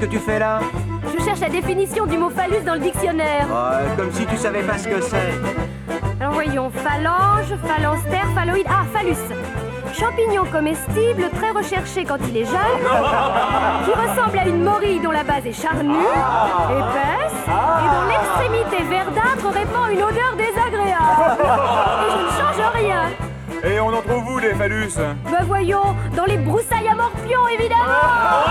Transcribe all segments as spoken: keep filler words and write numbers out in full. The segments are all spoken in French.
que tu fais là? Je cherche la définition du mot phallus dans le dictionnaire. Ouais, comme si tu savais pas ce que c'est. Alors voyons, phalange, phalanstère, phalloïde... Ah, phallus. Champignon comestible, très recherché quand il est jeune, qui ressemble à une morille dont la base est charnue, épaisse, et dont l'extrémité verdâtre répand une odeur désagréable. Et je ne change rien. Et on en trouve où des phallus? Ben voyons, dans les broussailles à morpion, évidemment.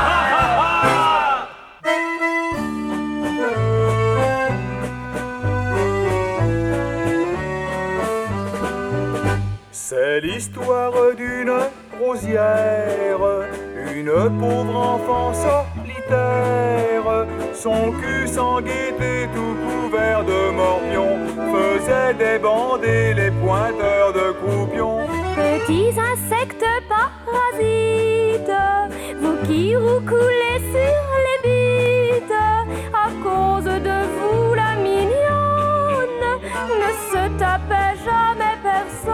C'est l'histoire d'une rosière, une pauvre enfant solitaire. Son cul sans gaieté tout couvert de morpions faisait débander les pointeurs de croupions. Petits insectes parasites, vous qui roucoulez sur les bites, à cause de vous la mignonne ne se tapait jamais personne.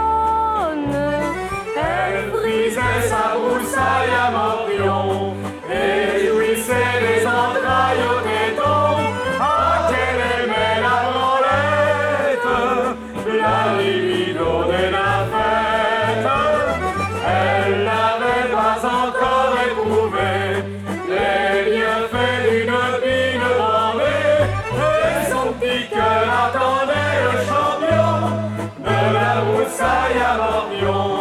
Elle frisait sa broussaille à morpion et jouissait des entrailles au téton. Ah, qu'elle aimait la branlette, la libido de la fête. Elle n'avait pas encore éprouvé les bienfaits d'une bine bandée, et son petit cœur attendait le champion de la broussaille à morpion.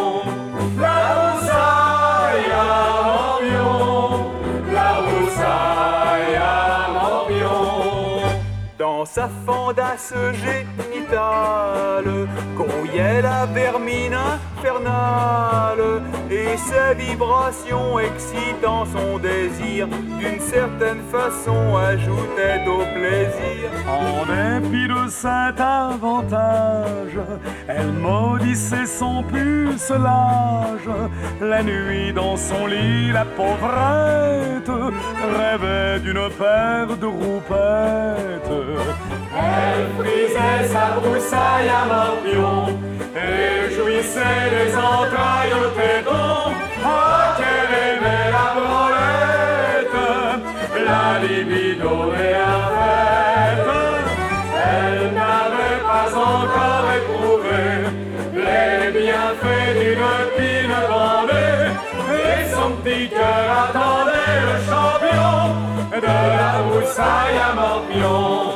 Dans sa fendasse génitale grouillait la vermine infernale, et ses vibrations excitant son désir d'une certaine façon ajoutaient au plaisir. En dépit de cet avantage, elle maudissait son pucelage. La nuit dans son lit, la pauvrette rêvait d'une paire de roupettes. Elle frisait sa broussaille à morpion et jouissait des entrailles au téton. Ah, qu'elle aimait la branlette, la libido et la fête. Elle n'avait pas encore éprouvé les bienfaits d'une pine bandée, et son petit cœur attendait le champion de la broussaille à morpion.